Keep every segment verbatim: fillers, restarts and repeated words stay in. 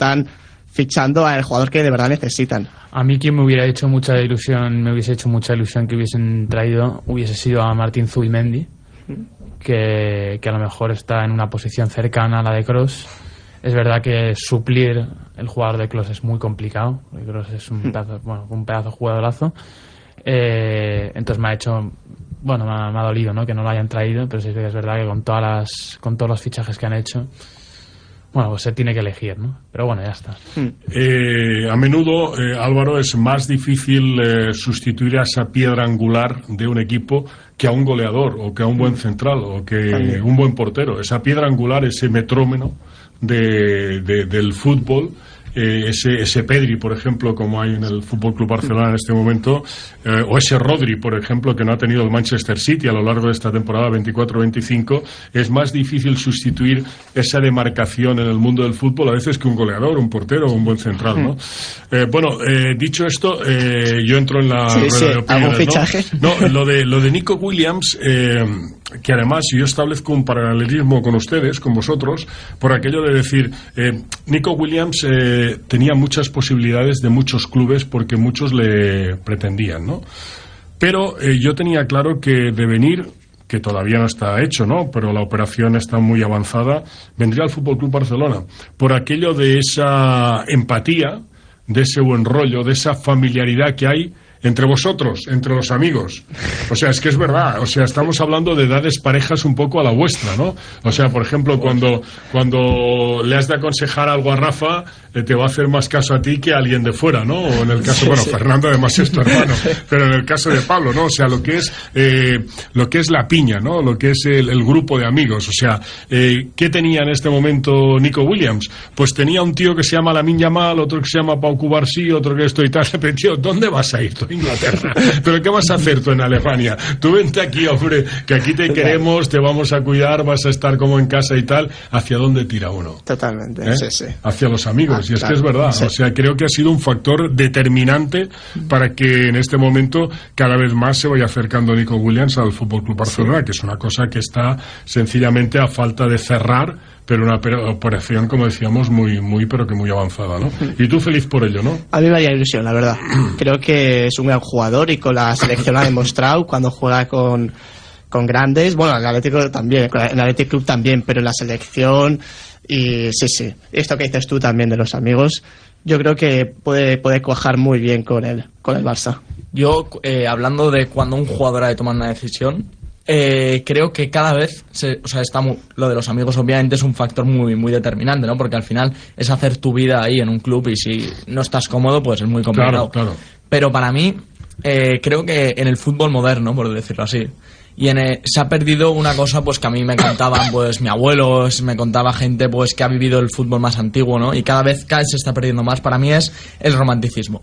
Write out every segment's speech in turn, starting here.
están fichando al jugador que de verdad necesitan. A mí quien me hubiera hecho mucha ilusión, me hubiese hecho mucha ilusión que hubiesen traído, hubiese sido a Martín Zubimendi, que, que a lo mejor está en una posición cercana a la de Kroos. Es verdad que suplir el jugador de Kroos es muy complicado, porque Kroos es un pedazo, bueno, un pedazo jugadorazo. Eh, entonces me ha hecho, bueno, me ha, me ha dolido, ¿no?, que no lo hayan traído, pero sí que es verdad que con todas las, con todos los fichajes que han hecho, bueno, pues se tiene que elegir, ¿no? Pero bueno, ya está. Eh, a menudo, eh, Álvaro, es más difícil eh, sustituir a esa piedra angular de un equipo que a un goleador, o que a un buen central, o que También. un buen portero. Esa piedra angular, ese metrómeno de, de, del fútbol, eh, ese, ese Pedri, por ejemplo, como hay en el Fútbol Club Barcelona en este momento, eh, o ese Rodri, por ejemplo, que no ha tenido el Manchester City a lo largo de esta temporada veinticuatro veinticinco, es más difícil sustituir esa demarcación en el mundo del fútbol a veces que un goleador, un portero o un buen central, ¿no? Eh, bueno, eh, dicho esto, eh, yo entro en la sí, rueda sí, de opiniones, ¿algún fichaje? ¿no? No, lo de, lo de Nico Williams, eh, que además yo establezco un paralelismo con ustedes, con vosotros, por aquello de decir, eh, Nico Williams eh, tenía muchas posibilidades de muchos clubes porque muchos le pretendían, ¿no? Pero eh, yo tenía claro que de venir, que todavía no está hecho, ¿no?, pero la operación está muy avanzada, vendría al Fútbol Club Barcelona, por aquello de esa empatía, de ese buen rollo, de esa familiaridad que hay entre vosotros, entre los amigos. O sea, es que es verdad, o sea, estamos hablando de edades parejas un poco a la vuestra, ¿no? O sea, por ejemplo, cuando, cuando le has de aconsejar algo a Rafa, eh, te va a hacer más caso a ti que a alguien de fuera, ¿no? O en el caso, bueno, Fernando además es tu hermano, pero en el caso de Pablo, ¿no? O sea, lo que es eh, lo que es la piña, ¿no? Lo que es el, el grupo de amigos. O sea, eh, ¿qué tenía en este momento Nico Williams? Pues tenía un tío que se llama Lamine Yamal, otro que se llama Pau Cubarsí, otro que esto y tal. Pero, tío, ¿dónde vas a ir tú? Inglaterra. ¿Pero qué vas a hacer tú en Alemania? Tú vente aquí, hombre, que aquí te queremos, te vamos a cuidar, vas a estar como en casa y tal. ¿Hacia dónde tira uno? Totalmente, ¿Eh? sí, sí. Hacia los amigos, ah, y es claro, que es verdad. Sí. O sea, creo que ha sido un factor determinante para que en este momento cada vez más se vaya acercando Nico Williams al Fútbol Club Barcelona, sí. que es una cosa que está sencillamente a falta de cerrar, pero una operación, como decíamos, muy, muy, pero que muy avanzada, ¿no? Y tú feliz por ello, ¿no? A mí me haría ilusión, la verdad. Creo que es un gran jugador y con la selección ha demostrado cuando juega con, con grandes, bueno, en el Atlético también, en el Athletic Club también, pero en la selección, y sí, sí. Esto que dices tú también de los amigos, yo creo que puede, puede cuajar muy bien con el, con el Barça. Yo, eh, hablando de cuando un jugador ha de tomar una decisión, Eh, creo que cada vez, se, o sea, está muy, lo de los amigos obviamente es un factor muy muy determinante, ¿no? Porque al final es hacer tu vida ahí en un club y si no estás cómodo, pues es muy complicado. Claro, claro. Pero para mí, eh, creo que en el fútbol moderno, por decirlo así, y en el, se ha perdido una cosa pues que a mí me contaban pues mi abuelo, me contaba gente pues que ha vivido el fútbol más antiguo, ¿no? Y cada vez, cada vez se está perdiendo más. Para mí es el romanticismo.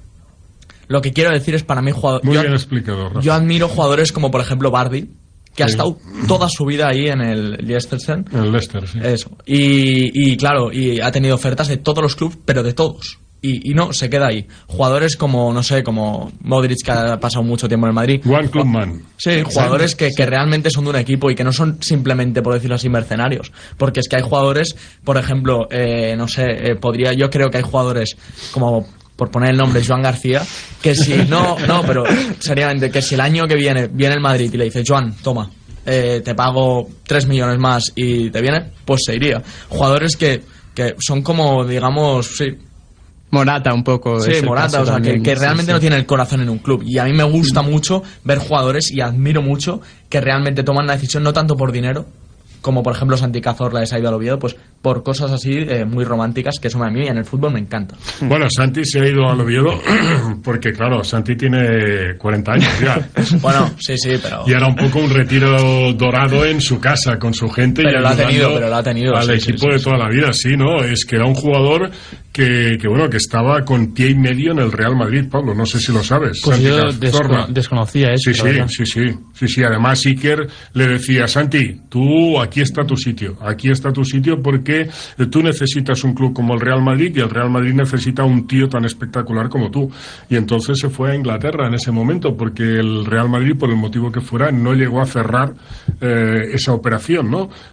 Lo que quiero decir es, para mí, jugador, Muy yo, bien explicado, Rafa. yo admiro jugadores como, por ejemplo, Bardi, que sí. ha estado toda su vida ahí en el Leicester. En el Leicester, sí. Eso. Y, y claro, y ha tenido ofertas de todos los clubes, pero de todos. Y, y no, se queda ahí. Jugadores como, no sé, como Modric, que ha pasado mucho tiempo en el Madrid. One Club Man. Sí, jugadores que, que realmente son de un equipo y que no son simplemente, por decirlo así, mercenarios. Porque es que hay jugadores, por ejemplo, eh, no sé, eh, podría, yo creo que hay jugadores como, por poner el nombre, Joan García, que si no, no, pero seriamente, que si el año que viene viene el Madrid y le dice, Joan, toma, eh, te pago tres millones más y te viene, pues se iría. Jugadores que, que son como, digamos, sí, Morata un poco. Sí, Morata, o sea, también, que, que realmente sí, sí. no tiene el corazón en un club. Y a mí me gusta mucho ver jugadores, y admiro mucho, que realmente toman la decisión no tanto por dinero, como por ejemplo Santi Cazorla se ha ido al Oviedo, pues por cosas así eh, muy románticas, que eso a mí en el fútbol me encanta. Bueno, Santi se ha ido al Oviedo porque, claro, Santi tiene cuarenta años ya. Bueno, sí, sí, pero... Y era un poco un retiro dorado en su casa, con su gente. Pero y lo ha tenido, pero lo ha tenido. Al sí, equipo sí, sí, de sí. toda la vida, sí, ¿no? Es que era un jugador que, que, bueno, que estaba con pie y medio en el Real Madrid, Pablo, no sé si lo sabes. Pues Santi yo Cazorla. desco- desconocía eso. Sí, sí, sí, sí, sí, sí. Además, Iker le decía, Santi, tú, aquí está tu sitio, aquí está tu sitio porque tú necesitas un club como el Real Madrid y el Real Madrid necesita un tío tan espectacular como tú. Y entonces se fue a Inglaterra en ese momento porque el Real Madrid, por el motivo que fuera, no llegó a cerrar eh, esa operación, ¿no?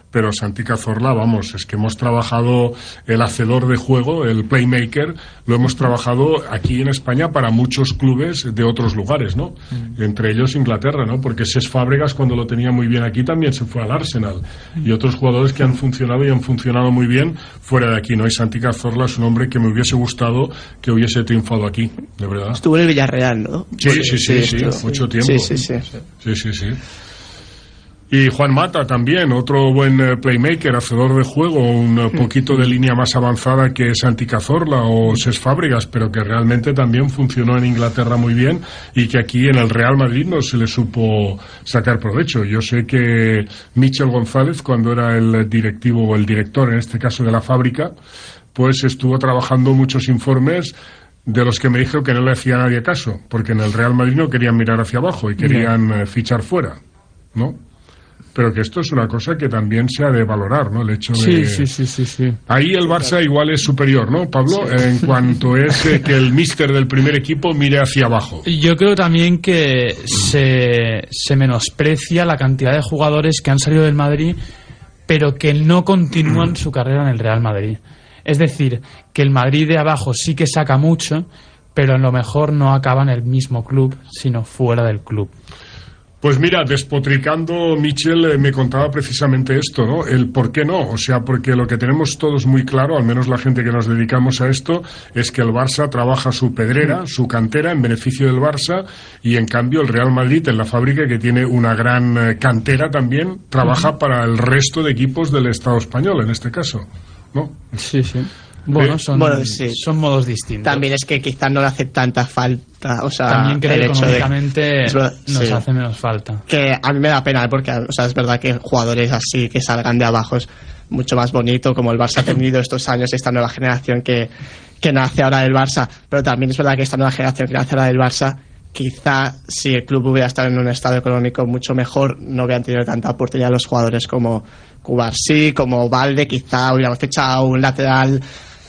pero Santi Cazorla, vamos, es que hemos trabajado el hacedor de juego, el playmaker, lo hemos trabajado aquí en España para muchos clubes de otros lugares, ¿no? Mm. Entre ellos Inglaterra, ¿no? Porque Cesc Fábregas, cuando lo tenía muy bien aquí, también se fue al Arsenal. Y otros jugadores que han funcionado y han funcionado muy bien fuera de aquí, ¿no? Y Santi Cazorla es un hombre que me hubiese gustado que hubiese triunfado aquí, de verdad. Estuvo en el Villarreal, ¿no? Sí, sí, sí, sí, sí, mucho tiempo. Sí, sí, sí. Sí, sí, sí. Y Juan Mata también, otro buen uh, playmaker, hacedor de juego, un uh, poquito de línea más avanzada que Santi Cazorla o Cesc Fábregas, pero que realmente también funcionó en Inglaterra muy bien y que aquí en el Real Madrid no se le supo sacar provecho. Yo sé que Michel González, cuando era el directivo o el director, en este caso de la fábrica, pues estuvo trabajando muchos informes de los que me dijo que no le hacía nadie caso, porque en el Real Madrid no querían mirar hacia abajo y querían uh, fichar fuera, ¿no? Pero que esto es una cosa que también se ha de valorar, ¿no? El hecho de... Sí, sí, sí, sí, sí. Ahí el Barça igual es superior, ¿no, Pablo? Sí. En cuanto es eh, que el míster del primer equipo mire hacia abajo. Yo creo también que se, se menosprecia la cantidad de jugadores que han salido del Madrid, pero que no continúan su carrera en el Real Madrid. Es decir, que el Madrid de abajo sí que saca mucho, pero a lo mejor no acaba en el mismo club, sino fuera del club. Pues mira, despotricando, Michel eh, me contaba precisamente esto, ¿no? El por qué no, o sea, porque lo que tenemos todos muy claro, al menos la gente que nos dedicamos a esto, es que el Barça trabaja su pedrera, su cantera en beneficio del Barça, y en cambio el Real Madrid, en la fábrica, que tiene una gran eh, cantera también, trabaja uh-huh. para el resto de equipos del Estado español, en este caso, ¿no? Sí, sí. Bueno, son, bueno, sí. son modos distintos. También es que quizás no le hace tanta falta, o sea, también creo el que hecho económicamente de, nos sí. hace menos falta. Que a mí me da pena, porque o sea, es verdad que jugadores así que salgan de abajo es mucho más bonito, como el Barça ha tenido estos años, esta nueva generación que, que nace ahora del Barça, pero también es verdad que esta nueva generación que nace ahora del Barça, quizá si el club hubiera estado en un estado económico mucho mejor, no hubieran tenido tanta oportunidad los jugadores como Cubarsí, como Valde, quizá hubiéramos fichado un lateral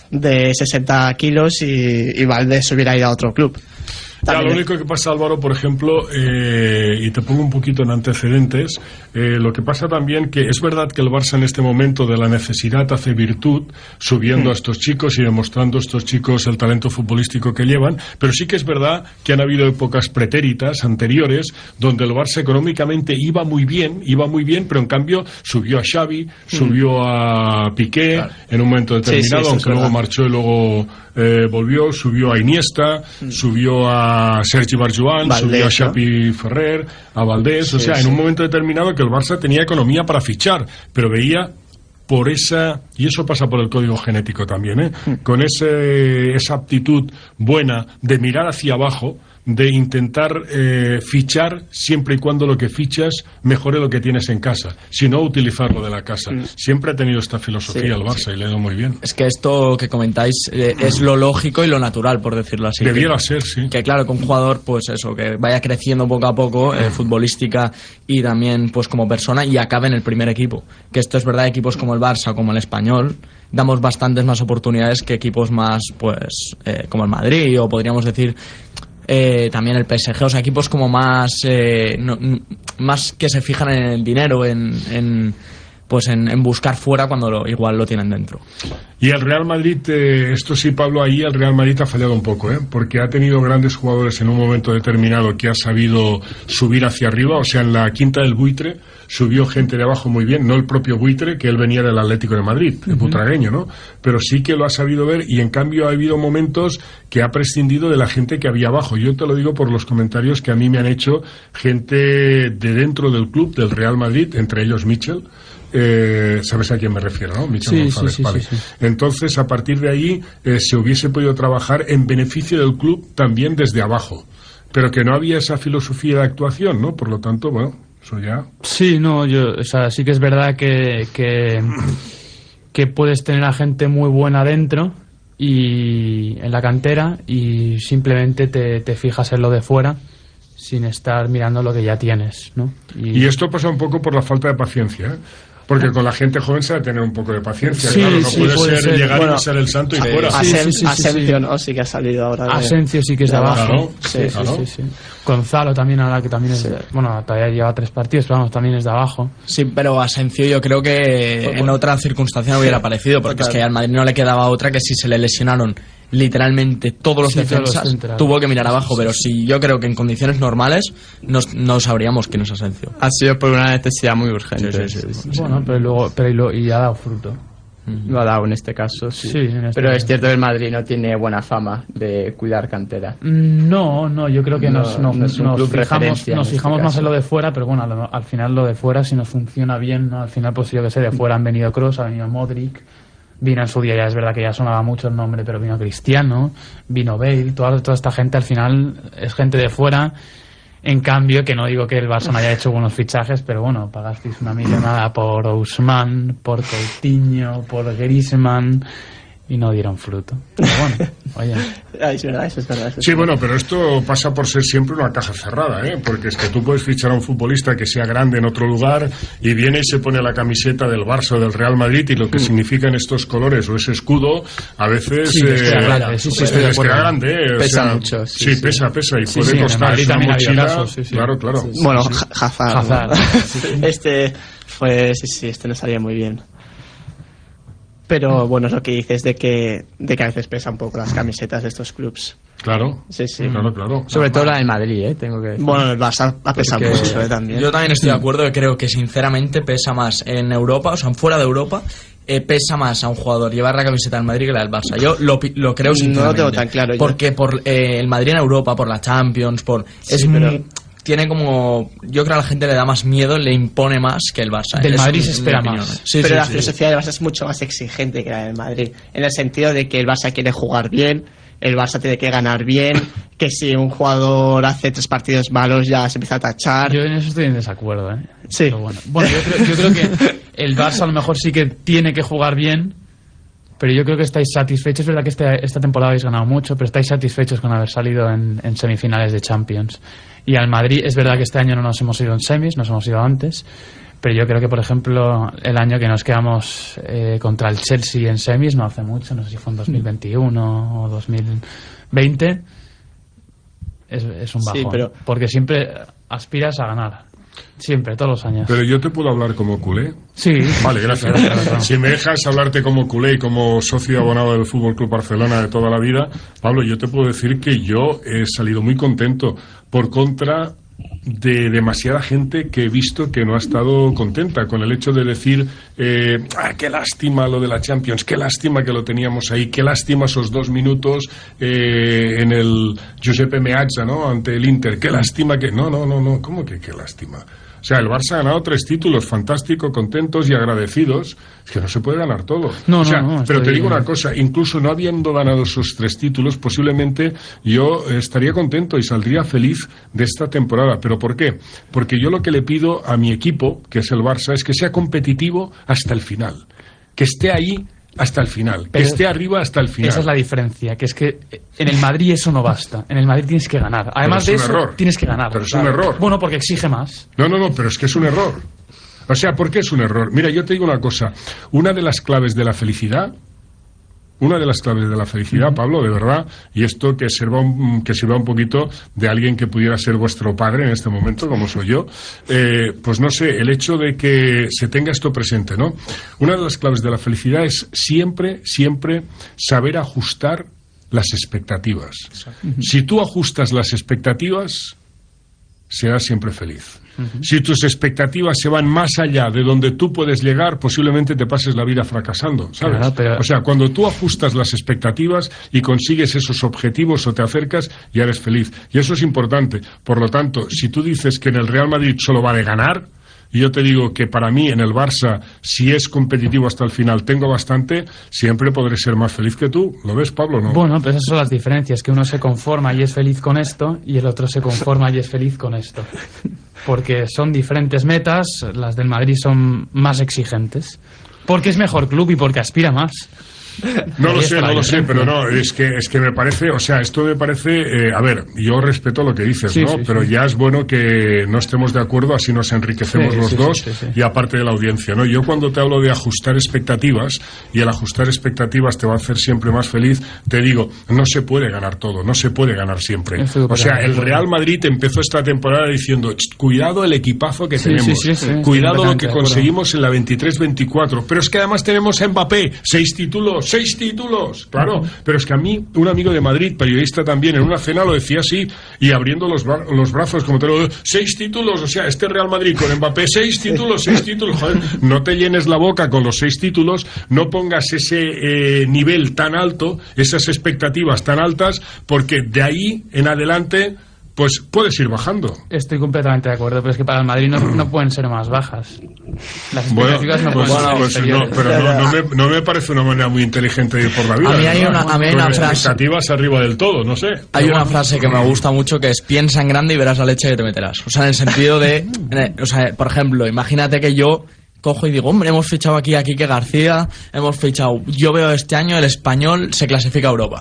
de sesenta kilos y, y Valdés hubiera ido a otro club. Ya, lo único que pasa, Álvaro, por ejemplo, eh, y te pongo un poquito en antecedentes, eh, lo que pasa también que es verdad que el Barça en este momento de la necesidad hace virtud, subiendo mm. a estos chicos y demostrando a estos chicos el talento futbolístico que llevan, pero sí que es verdad que han habido épocas pretéritas, anteriores, donde el Barça económicamente iba muy bien, iba muy bien, pero en cambio subió a Xavi, mm. subió a Piqué, claro. en un momento determinado, sí, sí, aunque luego marchó y luego eh, volvió, subió a Iniesta, mm. subió a a Sergi Barjuan, Valdés, subió a Xavi ¿no? Ferrer, a Valdés, sí, o sea, sí. en un momento determinado que el Barça tenía economía para fichar, pero veía por esa, y eso pasa por el código genético también, ¿eh? Mm. con ese, esa aptitud buena de mirar hacia abajo, de intentar eh, fichar siempre y cuando lo que fichas mejore lo que tienes en casa, si no utilizarlo de la casa. Mm. Siempre ha tenido esta filosofía sí, el Barça sí. y le ha ido muy bien. Es que esto que comentáis eh, es lo lógico y lo natural, por decirlo así. Debiera que, ser, sí. Que claro, que un jugador, pues eso, que vaya creciendo poco a poco, eh, futbolística y también pues como persona, y acabe en el primer equipo. Que esto es verdad, equipos como el Barça o como el Español damos bastantes más oportunidades que equipos más, pues, eh, como el Madrid, o podríamos decir Eh, también el P S G, o sea, equipos como más eh, no, más que se fijan en el dinero, en, en pues en, en buscar fuera cuando lo, igual lo tienen dentro. Y el Real Madrid, eh, esto sí, Pablo, ahí el Real Madrid ha fallado un poco, ¿eh? Porque ha tenido grandes jugadores en un momento determinado que ha sabido subir hacia arriba, o sea, en la quinta del Buitre subió gente de abajo muy bien, no el propio Buitre, que él venía del Atlético de Madrid, el uh-huh. butragueño, ¿no? Pero sí que lo ha sabido ver, y en cambio ha habido momentos que ha prescindido de la gente que había abajo. Yo te lo digo por los comentarios que a mí me han hecho gente de dentro del club, del Real Madrid, entre ellos Michel. Eh, sabes a quién me refiero, ¿no? Michel sí, González, sí, sí, vale. sí, sí. Entonces, a partir de ahí eh, se hubiese podido trabajar en beneficio del club también desde abajo, pero que no había esa filosofía de actuación, ¿no? Por lo tanto, bueno, eso ya... Sí, no, yo, o sea, sí que es verdad que, que, que puedes tener a gente muy buena dentro y en la cantera, y simplemente te, te fijas en lo de fuera sin estar mirando lo que ya tienes, ¿no? Y, y esto pasa un poco por la falta de paciencia, ¿eh? Porque con la gente joven se ha de tener un poco de paciencia, Sí, claro, no sí, puede, puede ser, ser. llegar Bueno, y ser el santo y Sí, fuera. sí, Asen- sí, sí, sí, Asensio, sí. ¿no? Sí que ha salido ahora. de- Asencio sí que es de abajo. Claro, Sí, Sí, claro. sí, sí. Gonzalo también, ahora que también es. Sí. Bueno, todavía lleva tres partidos, pero vamos, también es de abajo. Sí, pero Asencio yo creo que en otra circunstancia no hubiera aparecido, porque es que al Madrid no le quedaba otra que si se le lesionaron literalmente todos los Sí, todos los defensas, centrales. tuvo que mirar abajo, pero si yo creo que en condiciones normales no, no sabríamos quién es Asencio. Ha sido por una necesidad muy urgente. Sí, sí, sí. Bueno, pero luego, pero y, lo- y ha dado fruto. Lo ha dado en este caso, sí. Sí, en este Pero caso. es cierto que el Madrid no tiene buena fama de cuidar cantera. Mm, No, no, yo creo que No, nos, nos, no es un nos club fijamos, referencia en nos este fijamos más caso. en lo de fuera, pero bueno, al, al final lo de fuera, si nos funciona bien, ¿no? Al final, pues yo que sé, de fuera han venido Kroos, ha venido Modric, vino en su día, ya es verdad que ya sonaba mucho el nombre, pero vino Cristiano, vino Bale, toda, toda esta gente al final es gente de fuera. En cambio, que no digo que el Barça no haya hecho buenos fichajes, pero bueno, pagasteis una millonada por Ousmane, por Coutinho, por Griezmann y no dieron fruto. Pero bueno, oye. Ah, es verdad, eso es verdad. eso es Sí, verdad. bueno, pero esto pasa por ser siempre una caja cerrada, ¿eh? Porque es que tú puedes fichar a un futbolista que sea grande en otro lugar y viene y se pone la camiseta del Barça o del Real Madrid y lo que significan estos colores o ese escudo, a veces Sí, les queda grande, sí, sí, estoy de les queda acuerdo. grande, ¿eh? O Pesa sea, mucho, sí, Sí, sí. pesa, pesa y Sí, puede sí, en el costar Madrid es una también ha habido mochila. casos, sí, sí. Claro, claro. Bueno, Ha- Hazard. ¿no? Hazard. Este fue, sí, sí, este no salía muy bien. Pero bueno, es lo que dices de que, de que a veces pesa un poco las camisetas de estos clubs. Claro, Sí, sí. claro, claro. Sobre todo la del Madrid, ¿eh? Tengo que decir. Bueno, el Barça ha pesado Porque mucho eh, también. Yo también estoy de acuerdo, que creo que sinceramente pesa más en Europa, o sea, fuera de Europa, eh, pesa más a un jugador llevar la camiseta del Madrid que la del Barça. Yo lo, pi- lo creo No lo sinceramente. tengo tan claro yo. Porque por eh, el Madrid en Europa, por la Champions, por es Sí, pero- muy- tiene como, yo creo que a la gente le da más miedo, le impone más que el Barça. Del Es Madrid mi- se espera mi opinión, más. ¿eh? Sí, pero sí, la sí. filosofía del Barça es mucho más exigente que la del Madrid, en el sentido de que el Barça quiere jugar bien, el Barça tiene que ganar bien, que si un jugador hace tres partidos malos ya se empieza a tachar. Yo en eso estoy en desacuerdo, ¿eh? Sí. Pero bueno, bueno yo, creo, yo creo que el Barça a lo mejor sí que tiene que jugar bien, pero yo creo que estáis satisfechos. Es verdad que este- esta temporada habéis ganado mucho, pero estáis satisfechos con haber salido en, en semifinales de Champions. Y al Madrid, es verdad que este año no nos hemos ido en semis, nos hemos ido antes, pero yo creo que, por ejemplo, el año que nos quedamos eh, contra el Chelsea en semis, no hace mucho, no sé si fue en dos mil veintiuno o dos mil veinte, es, es un Sí, bajón. pero- Porque siempre aspiras a ganar. Siempre, todos los años. Pero yo te puedo hablar como culé. Sí. Vale, gracias. Claro, claro, claro. Si me dejas hablarte como culé y como socio abonado del Fútbol Club Barcelona de toda la vida, Pablo, yo te puedo decir que yo he salido muy contento por contra de demasiada gente que he visto que no ha estado contenta con el hecho de decir eh, ah, qué lástima lo de la Champions, qué lástima que lo teníamos ahí, qué lástima esos dos minutos eh, en el Giuseppe Meazza, ¿no? Ante el Inter, qué lástima que... No, no, no, no, ¿cómo que qué lástima? O sea, el Barça ha ganado tres títulos, fantástico, contentos y agradecidos. Es que no se puede ganar todo. No, o sea, no, no, pero te estoy- digo una cosa, incluso no habiendo ganado esos tres títulos, posiblemente yo estaría contento y saldría feliz de esta temporada. ¿Pero por qué? Porque yo lo que le pido a mi equipo, que es el Barça, es que sea competitivo hasta el final. Que esté ahí hasta el final. Que Pero esté arriba hasta el final. Esa es la diferencia, que es que en el Madrid eso no basta. En el Madrid tienes que ganar. Además Pero de es un eso, error. tienes que ganar. Pero es un error. Bueno, porque exige más. No, no, no, pero es que es un error. O sea, ¿por qué es un error? Mira, yo te digo una cosa. Una de las claves de la felicidad, una de las claves de la felicidad, Pablo, de verdad, y esto que sirva un, que sirva un poquito de alguien que pudiera ser vuestro padre en este momento, como soy yo, eh, pues no sé, el hecho de que se tenga esto presente, ¿no? Una de las claves de la felicidad es siempre, siempre saber ajustar las expectativas. Si tú ajustas las expectativas, serás siempre feliz. Si tus expectativas se van más allá de donde tú puedes llegar, posiblemente te pases la vida fracasando, ¿sabes? Claro, pero- O sea, cuando tú ajustas las expectativas y consigues esos objetivos o te acercas, ya eres feliz. Y eso es importante. Por lo tanto, si tú dices que en el Real Madrid solo vale ganar, y yo te digo que para mí en el Barça, si es competitivo hasta el final, tengo bastante, siempre podré ser más feliz que tú. ¿Lo ves, Pablo, no? Bueno, pues esas son las diferencias, que uno se conforma y es feliz con esto, y el otro se conforma y es feliz con esto. Porque son diferentes metas, las del Madrid son más exigentes. Porque es mejor club y porque aspira más. No lo sé, no lo sé, pero no, es que es que me parece, o sea, esto me parece, eh, a ver, yo respeto lo que dices, sí, ¿no? Sí, pero sí. Ya es bueno que no estemos de acuerdo, así nos enriquecemos sí, los sí, dos sí, sí, sí. Y aparte de la audiencia, ¿no? Yo cuando te hablo de ajustar expectativas, y el ajustar expectativas te va a hacer siempre más feliz, te digo, no se puede ganar todo, no se puede ganar siempre. O sea, el Real Madrid empezó esta temporada diciendo, cuidado el equipazo que sí, tenemos, sí, sí, sí, cuidado lo que conseguimos en la veintitrés veinticuatro, pero es que además tenemos a Mbappé, seis títulos, seis títulos, claro, pero es que a mí, un amigo de Madrid, periodista también, en una cena lo decía así, y abriendo los, bra los brazos, como te lo digo, seis títulos, o sea, este Real Madrid con Mbappé, seis títulos, seis títulos, joder, no te llenes la boca con los seis títulos, no pongas ese eh, nivel tan alto, esas expectativas tan altas, porque de ahí en adelante pues puedes ir bajando. Estoy completamente de acuerdo, pero es que para el Madrid no, no pueden ser más bajas. Las expectativas bueno, no pues, pueden pues, ser no, pero no, no, me, no me parece una manera muy inteligente de ir por la vida. A mí hay una, a mí hay una frase. Expectativas arriba del todo, no sé. Hay una frase que me gusta mucho que es: piensa en grande y verás la leche que te meterás. O sea, en el sentido de, o sea, por ejemplo, imagínate que yo cojo y digo, hombre, hemos fichado aquí a Quique García, hemos fichado, yo veo este año el Español se clasifica a Europa.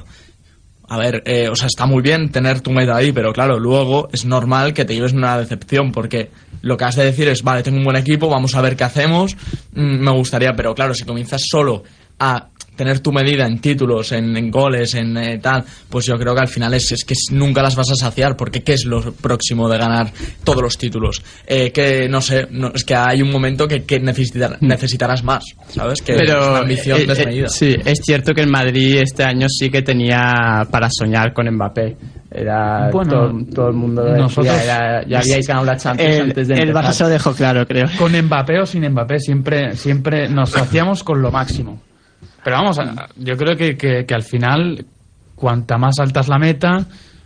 A ver, eh, o sea, está muy bien tener tu meta ahí, pero claro, luego es normal que te lleves una decepción, porque lo que has de decir es, vale, tengo un buen equipo, vamos a ver qué hacemos, mm, me gustaría, pero claro, si comienzas solo a tener tu medida en títulos, en, en goles, en eh, tal, pues yo creo que al final es, es que nunca las vas a saciar, porque ¿qué es lo próximo de ganar todos los títulos? Eh, que no sé, no, es que hay un momento que, que necesitar, necesitarás más, ¿sabes? Que Pero, es una ambición eh, desmedida. Eh, sí, es cierto que el Madrid este año sí que tenía para soñar con Mbappé. Era bueno, todo, todo el mundo decía, nosotros, era, ya habíais ganado la Champions el, antes de el empezar. Barça se lo dejó claro, creo. Con Mbappé o sin Mbappé siempre, siempre nos hacíamos con lo máximo. Pero vamos, yo creo que, que, que al final, cuanta más alta es la meta,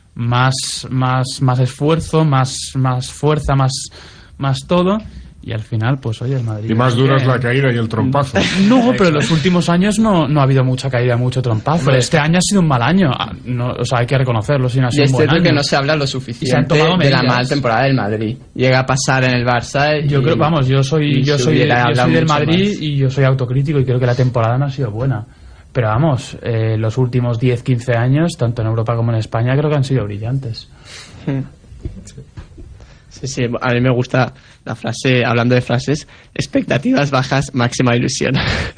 más, más, más esfuerzo, más, más fuerza, más, más todo. Y al final, pues oye, el Madrid... Y más dura que... es la caída y el trompazo. No, pero en los últimos años no, no ha habido mucha caída, mucho trompazo. Pero este año ha sido un mal año. No, o sea, hay que reconocerlo. Si no ha sido y es un buen cierto año. que no se habla lo suficiente de la mala temporada del Madrid. Llega a pasar en el Barça y... Yo creo, vamos, yo soy, yo soy, yo soy del Madrid más. Y yo soy autocrítico y creo que la temporada no ha sido buena. Pero vamos, eh, los últimos diez quince años, tanto en Europa como en España, creo que han sido brillantes. Sí, sí, a mí me gusta la frase, hablando de frases, expectativas bajas, máxima ilusión.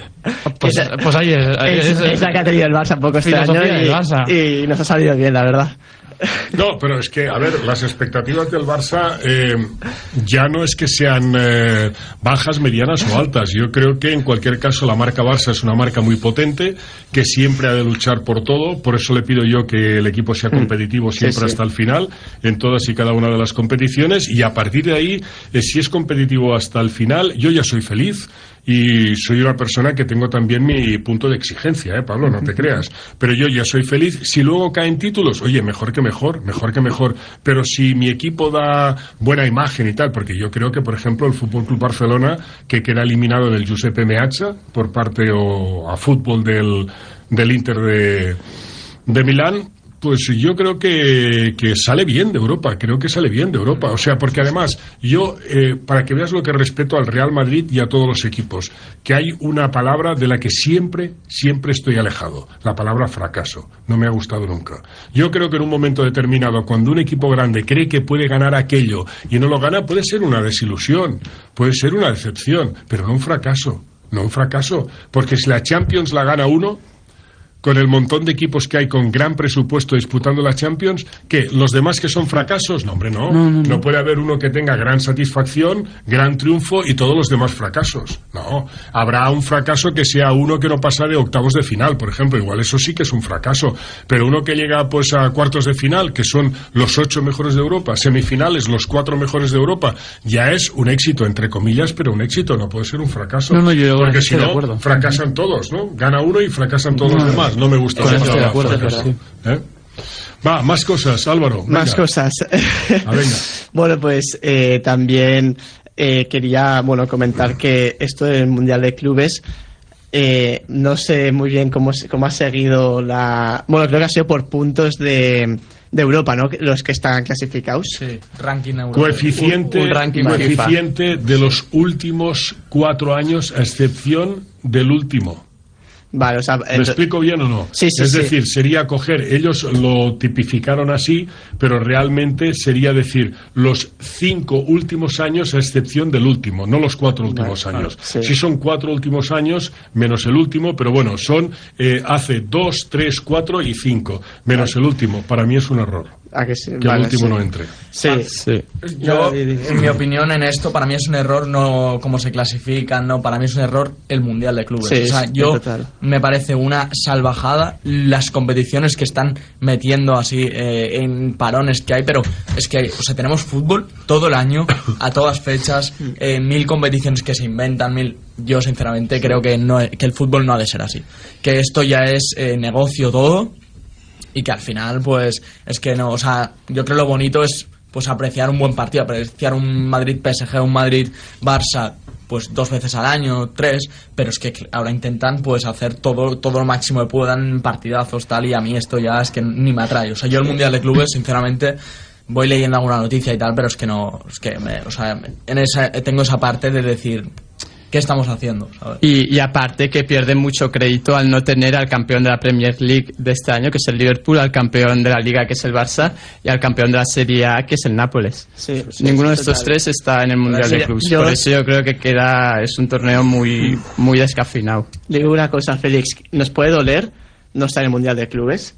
Pues, esa, pues ahí es, es, es, es la que ha tenido el Barça un poco este año y, Barça. y nos ha salido bien, la verdad. No, pero es que, a ver, las expectativas del Barça eh, ya no es que sean eh, bajas, medianas o altas. Yo creo que en cualquier caso la marca Barça es una marca muy potente, que siempre ha de luchar por todo. Por eso le pido yo que el equipo sea competitivo siempre sí, sí. hasta el final, en todas y cada una de las competiciones. Y a partir de ahí, eh, si es competitivo hasta el final, yo ya soy feliz. Y soy una persona que tengo también mi punto de exigencia, ¿eh, Pablo? No te creas. Pero yo ya soy feliz. Si luego caen títulos, oye, mejor que mejor, mejor que mejor. Pero si mi equipo da buena imagen y tal, porque yo creo que, por ejemplo, el Fútbol Club Barcelona, que queda eliminado del Giuseppe Meazza por parte o a fútbol del, del Inter de, de Milán, pues yo creo que, que sale bien de Europa, creo que sale bien de Europa. O sea, porque además, yo, eh, para que veas lo que respeto al Real Madrid y a todos los equipos, que hay una palabra de la que siempre, siempre estoy alejado, la palabra fracaso. No me ha gustado nunca. Yo creo que en un momento determinado, cuando un equipo grande cree que puede ganar aquello y no lo gana, puede ser una desilusión, puede ser una decepción, pero no un fracaso, no un fracaso. Porque si la Champions la gana uno, con el montón de equipos que hay con gran presupuesto disputando la Champions, ¿qué? ¿Los demás que son fracasos? No, hombre, no. No, no, no. No puede haber uno que tenga gran satisfacción, gran triunfo y todos los demás fracasos. No. Habrá un fracaso que sea uno que no pasa de octavos de final, por ejemplo. Igual eso sí que es un fracaso. Pero uno que llega pues a cuartos de final, que son los ocho mejores de Europa, semifinales, los cuatro mejores de Europa, ya es un éxito, entre comillas, pero un éxito. No puede ser un fracaso. No, no, yo Porque si no, acuerdo. fracasan todos, ¿no? Gana uno y fracasan todos no, los demás. No me gusta. Con eso estoy de acuerdo, fracaso, ¿eh? Va, más cosas, Álvaro. Venga. Más cosas. Ah, venga. Bueno, pues eh, también eh, quería bueno comentar que esto del Mundial de Clubes, eh, no sé muy bien cómo, cómo ha seguido la... Bueno, creo que ha sido por puntos de... de Europa, ¿no? Los que están clasificados. Sí, ranking europeo. Coeficiente, un, un ranking coeficiente de los últimos cuatro años, a excepción del último. Vale, o sea, ¿Me explico bien o no? Sí, sí, es sí. decir, sería coger, ellos lo tipificaron así, pero realmente sería decir los cinco últimos años a excepción del último, no los cuatro últimos vale, años. sí. Sí son cuatro últimos años menos el último, pero bueno, son eh, hace dos, tres, cuatro y cinco, menos vale. el último. Para mí es un error. Ah, que sí. Que Vale, el último sí. no entre. Sí, Sí. Yo, No, di- di- en mi opinión, en esto, para mí es un error no cómo se clasifican, no, para mí es un error el Mundial de Clubes. Sí, o sea, sí, yo total. me parece una salvajada las competiciones que están metiendo así eh, en parones que hay, pero es que, o sea, tenemos fútbol todo el año, a todas fechas, eh, mil competiciones que se inventan, mil. Yo, sinceramente, creo que no, que el fútbol no ha de ser así. Que esto ya es eh, negocio todo. Y que al final, pues, es que no, o sea, yo creo lo bonito es, pues, apreciar un buen partido, apreciar un Madrid-P S G, un Madrid-Barça, pues, dos veces al año, tres, pero es que ahora intentan, pues, hacer todo, todo lo máximo que puedan, partidazos, tal, y a mí esto ya es que ni me atrae. O sea, yo el Mundial de Clubes, sinceramente, voy leyendo alguna noticia y tal, pero es que no, es que, me, o sea, en esa, tengo esa parte de decir, ¿qué estamos haciendo? ¿Sabes? Y, y aparte que pierden mucho crédito al no tener al campeón de la Premier League de este año, que es el Liverpool, al campeón de la Liga, que es el Barça, y al campeón de la Serie A, que es el Nápoles. Sí, sí, Ninguno de sí, estos total. tres está en el Mundial Sí, de Clubes. yo- Por eso yo creo que queda es un torneo muy muy descafeinado. Digo una cosa, Félix, nos puede doler no estar en el Mundial de Clubes,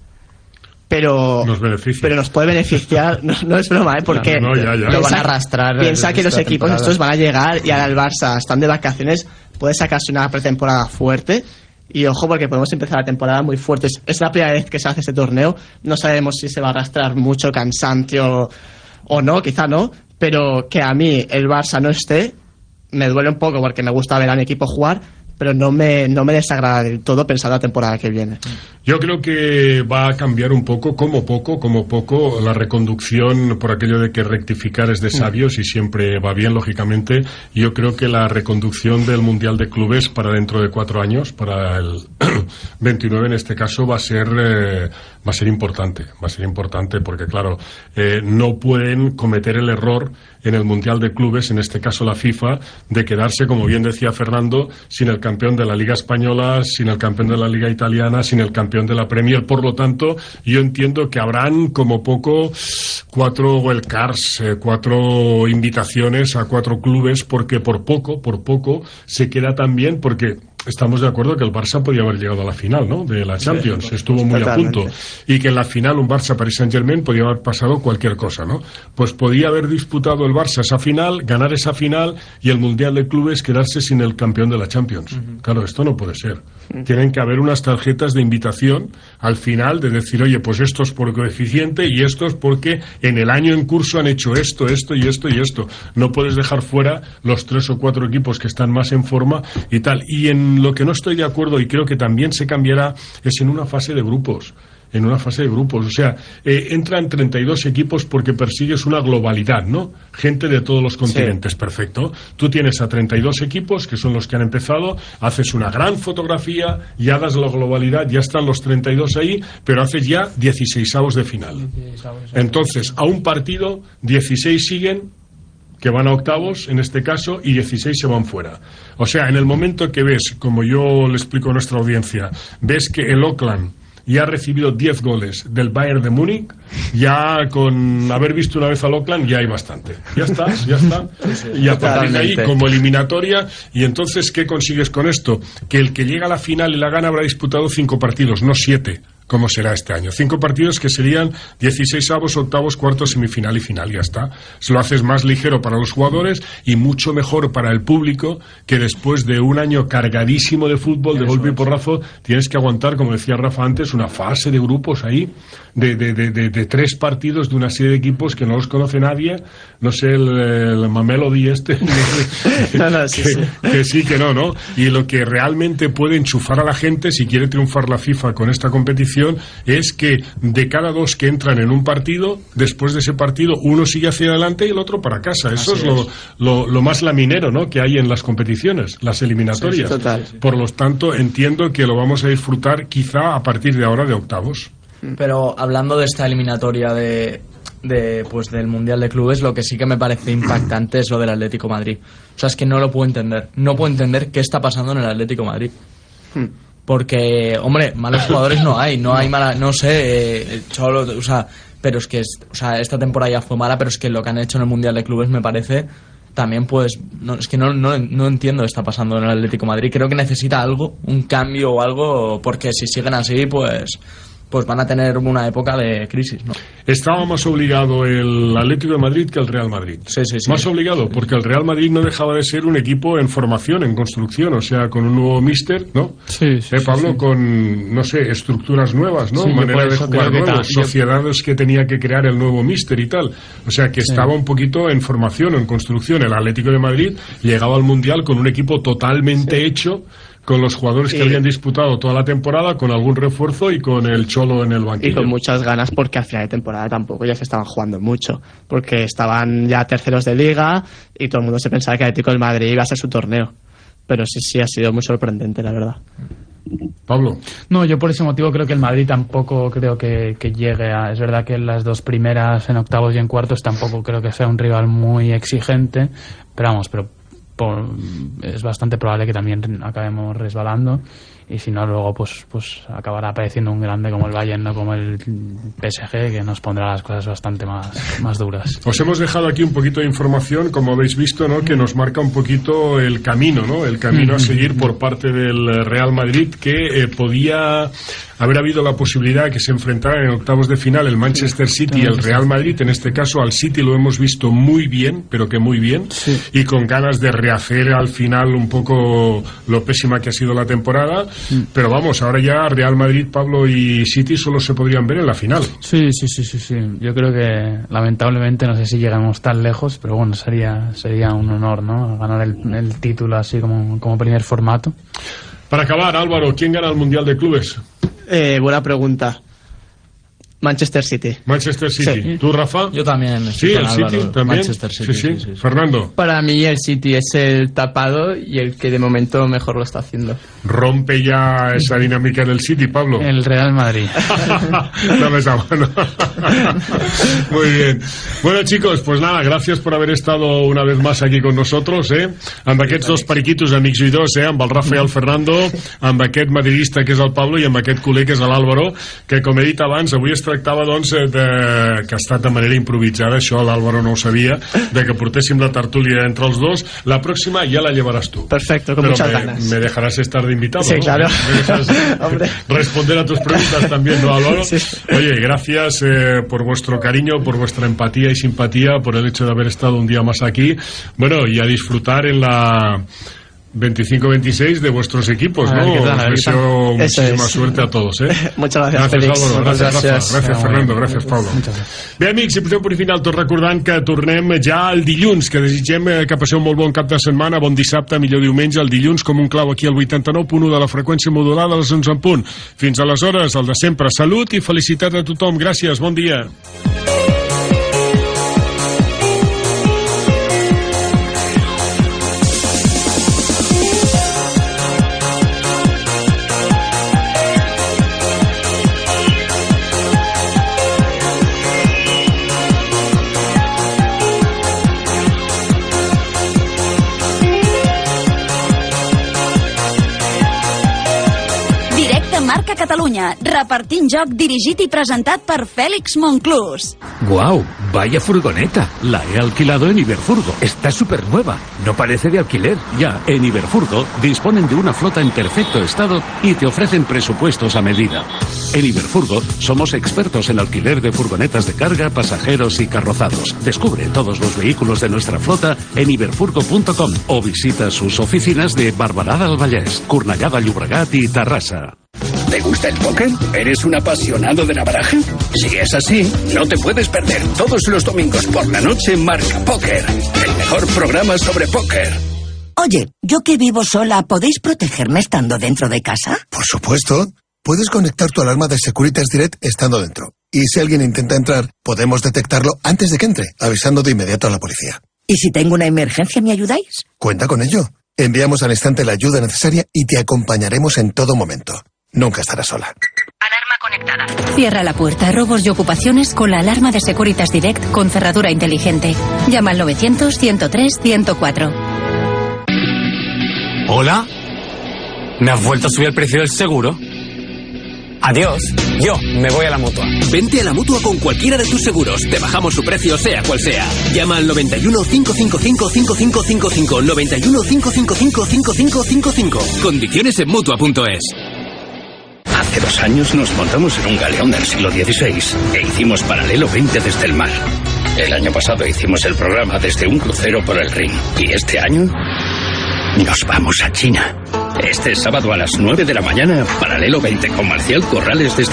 pero Nos beneficia. pero nos puede beneficiar, no, no es broma, ¿eh? Porque No, no, ya, ya. Lo van piensa- a arrastrar Piensa que esta los equipos temporada. estos van a llegar y ahora el Barça están de vacaciones, puede sacarse una pretemporada fuerte. Y ojo, porque podemos empezar la temporada muy fuerte. Es- Es la primera vez que se hace este torneo. No sabemos si se va a arrastrar mucho cansancio o no, quizá no. Pero que a mí el Barça no esté, me duele un poco porque me gusta ver a mi equipo jugar, pero no me, no me desagrada del todo pensar la temporada que viene. Yo creo que va a cambiar un poco, como poco, como poco, la reconducción por aquello de que rectificar es de sabios y siempre va bien, lógicamente. Yo creo que la reconducción del Mundial de Clubes para dentro de cuatro años, para el veintinueve en este caso, va a ser eh, va a ser importante, va a ser importante porque, claro, eh, no pueden cometer el error en el Mundial de Clubes, en este caso la FIFA, de quedarse, como bien decía Fernando, sin el campeón de la Liga Española, sin el campeón de la Liga Italiana, sin el campeón de la Premier. Por lo tanto, yo entiendo que habrán como poco cuatro wildcards, eh, cuatro invitaciones a cuatro clubes, porque por poco, por poco se queda también, porque estamos de acuerdo que el Barça podía haber llegado a la final, ¿no?, de la Champions, estuvo muy Totalmente. a punto, y que en la final un Barça-Paris Saint-Germain podía haber pasado cualquier cosa, ¿no? Pues podía haber disputado el Barça esa final, ganar esa final y el Mundial de Clubes quedarse sin el campeón de la Champions. Uh-huh. Claro, esto no puede ser. Uh-huh. Tienen que haber unas tarjetas de invitación al final de decir, oye, pues esto es por coeficiente y esto es porque en el año en curso han hecho esto, esto y esto y esto. No puedes dejar fuera los tres o cuatro equipos que están más en forma y tal. Y en lo que no estoy de acuerdo, y creo que también se cambiará, es en una fase de grupos. En una fase de grupos, o sea, eh, entran treinta y dos equipos porque persigues una globalidad, ¿no? Gente de todos los continentes, sí. Perfecto. Tú tienes a treinta y dos equipos, que son los que han empezado, haces una gran fotografía, ya das la globalidad, ya están los treinta y dos ahí, pero haces ya dieciseisavos de final. Entonces, a un partido, dieciséis siguen, que van a octavos, en este caso, y dieciséis se van fuera. O sea, en el momento que ves, como yo le explico a nuestra audiencia, ves que el Auckland y ha recibido diez goles del Bayern de Múnich, ya con haber visto una vez al Auckland ya hay bastante. Ya está, ya está. Y a partir de ahí, como eliminatoria, y entonces, ¿qué consigues con esto? Que el que llega a la final y la gana habrá disputado cinco partidos, no siete, como será este año. Cinco partidos que serían dieciseisavos, octavos, cuartos, semifinal y final, ya está. Se lo haces más ligero para los jugadores y mucho mejor para el público, que después de un año cargadísimo de fútbol, de golpe y porrazo, tienes que aguantar, como decía Rafa antes, una fase de grupos ahí, de, de, de, de, de tres partidos de una serie de equipos que no los conoce nadie, no sé, el, el Mamelody este, no sé, no, no, sí, que, sí. que sí, que no, ¿no? Y lo que realmente puede enchufar a la gente, si quiere triunfar la FIFA con esta competición, es que de cada dos que entran en un partido, después de ese partido, uno sigue hacia adelante y el otro para casa. Eso Así es, lo, es. Lo, lo más laminero, ¿no?, que hay en las competiciones, las eliminatorias. Sí, sí, total. Por lo tanto, entiendo que lo vamos a disfrutar quizá a partir de ahora de octavos. Pero hablando de esta eliminatoria de, de pues del Mundial de Clubes, lo que sí que me parece impactante es lo del Atlético Madrid. O sea, es que no lo puedo entender. No puedo entender qué está pasando en el Atlético Madrid. Porque, hombre, malos jugadores no hay, no hay mala, no sé, eh, Cholo, o sea, pero es que, es, o sea, esta temporada ya fue mala, pero es que lo que han hecho en el Mundial de Clubes me parece también, pues, no, es que no, no, no entiendo qué está pasando en el Atlético de Madrid. Creo que necesita algo, un cambio o algo, porque si siguen así, pues... pues van a tener una época de crisis, ¿no? Estaba más obligado el Atlético de Madrid que el Real Madrid. Sí, sí, sí. Más obligado, porque el Real Madrid no dejaba de ser un equipo en formación, en construcción, o sea, con un nuevo míster, ¿no? Sí, sí, eh, Pablo, sí, sí. con, no sé, estructuras nuevas, ¿no? Sí, yo manera por de eso jugar creo que nuevas, ta- yo- sociedades que tenía que crear el nuevo míster y tal. O sea, que Sí. estaba un poquito en formación, en construcción. El Atlético de Madrid llegaba al Mundial con un equipo totalmente hecho, con los jugadores que Y- habían disputado toda la temporada, con algún refuerzo y con el Cholo en el Y banquillo. con muchas ganas porque al final de temporada tampoco ya se estaban jugando mucho, porque estaban ya terceros de liga y todo el mundo se pensaba que el Atlético del Madrid iba a ser su torneo. Pero sí, sí, ha sido muy sorprendente, la verdad. Pablo. No, yo por ese motivo creo que el Madrid tampoco creo que, que llegue a... Es verdad que en las dos primeras, en octavos y en cuartos, tampoco creo que sea un rival muy exigente, pero vamos, pero por- es bastante probable que también acabemos resbalando, y si no, luego pues pues acabará apareciendo un grande como el Bayern, no como el P S G, que nos pondrá las cosas bastante más, más duras. Os hemos dejado aquí un poquito de información, como habéis visto, ¿no? Que nos marca un poquito el camino, ¿no? El camino a seguir por parte del Real Madrid, que eh, podía haber habido la posibilidad de que se enfrentaran en octavos de final el Manchester City y el Real Madrid. En este caso al City lo hemos visto muy bien, pero que muy bien, Sí. y con ganas de rehacer al final un poco lo pésima que ha sido la temporada. Pero vamos, ahora ya Real Madrid, Pablo, y City solo se podrían ver en la final. Sí, sí, sí, sí, sí. Yo creo que lamentablemente no sé si llegamos tan lejos, pero bueno, sería sería un honor, ¿no? Ganar el, el título así como, como primer formato. Para acabar, Álvaro, ¿quién gana el Mundial de Clubes? Eh, buena pregunta. Manchester City. Manchester City. Sí. ¿Tú, Rafa? Yo también. Sí, estoy el con City Álvaro. también. Manchester City. Sí, sí. sí, sí, sí. Fernando. Para mí el City es el tapado y el que de momento mejor lo está haciendo. Rompe ya esa dinámica del City, Pablo. El Real Madrid. Dame esa mano. Muy bien. Bueno, chicos, pues nada, gracias por haber estado una vez más aquí con nosotros, eh? Amb aquests dos periquitos, amics i dos, eh? Amb el Rafa i el Fernando, amb aquest madridista que és el Pablo i amb aquest culer que és l'Álvaro, que com he dit abans, avui es tractava doncs de, que ha estat de manera improvisada, això l'Álvaro no ho sabia, de que portéssim la tertúlia entre els dos. La pròxima ja la llevaràs tu. Perfecto, con Pero muchas me, ganas. me dejarás estar de invitado, Sí, ¿no? claro. Me dejas Hombre. responder a tus preguntas también, ¿no, Álvaro? Sí. Oye, gracias eh, por vuestro cariño, por vuestra empatía y simpatía, por el hecho de haber estado un día más aquí. Bueno, y a disfrutar en la veinticinco veintiséis de vuestros equipos, A ver ¿no? qué tal, a Os ver qué deseo tal. muchísima Eso es. suerte a todos, ¿eh? Muchas gracias, Gràcies, Félix. Álvaro. Moltes Gràcies, Rafa. gràcies. Gràcies, Molt Fernando. bé. Gràcies, Pablo. Moltes gràcies. Bé, amics, i posem per final, tot recordant que tornem ja el dilluns, que desitgem eh, que passeu un molt bon cap de setmana, bon dissabte, millor diumenge, el dilluns com un clau aquí al vuitanta-nou punt u de la freqüència modulada a les onze en punt. Fins aleshores, el de sempre, salut i felicitat a tothom. Gràcies, bon dia. Directe Marca Catalunya, repartint joc dirigit y presentat per Félix Monclús. ¡Guau! Vaya furgoneta. La he alquilado en Iberfurgo. Está súper nueva. No parece de alquiler. Ya, en Iberfurgo disponen de una flota en perfecto estado y te ofrecen presupuestos a medida. En Iberfurgo somos expertos en alquiler de furgonetas de carga, pasajeros y carrozados. Descubre todos los vehículos de nuestra flota en iberfurgo punto com o visita sus oficinas de Barberà del Vallès, Cornellà de Llobregat y Tarrasa. ¿Te gusta el póker? ¿Eres un apasionado de la baraja? Si es así, no te puedes perder todos los domingos por la noche Marca Póker, el mejor programa sobre póker. Oye, yo que vivo sola, ¿podéis protegerme estando dentro de casa? Por supuesto. Puedes conectar tu alarma de Securitas Direct estando dentro. Y si alguien intenta entrar, podemos detectarlo antes de que entre, avisando de inmediato a la policía. ¿Y si tengo una emergencia, me ayudáis? Cuenta con ello. Enviamos al instante la ayuda necesaria y te acompañaremos en todo momento. Nunca estarás sola. Alarma conectada. Cierra la puerta a robos y ocupaciones con la alarma de Securitas Direct con cerradura inteligente. Llama al novecientos, ciento tres, ciento cuatro. ¿Hola? ¿Me has vuelto a subir el precio del seguro? Adiós, yo me voy a la Mutua. Vente a la Mutua con cualquiera de tus seguros. Te bajamos su precio, sea cual sea. Llama al noventa y uno, cinco cinco cinco, cinco cinco cinco cinco. noventa y uno, cinco cinco cinco, cinco cinco cinco cinco. Condiciones en Mutua punto es. Hace dos años nos montamos en un galeón del siglo dieciséis e hicimos paralelo veinte desde el mar. El año pasado hicimos el programa desde un crucero por el Rin. Y este año nos vamos a China. Este sábado a las nueve de la mañana, paralelo veinte con Marcial Corrales desde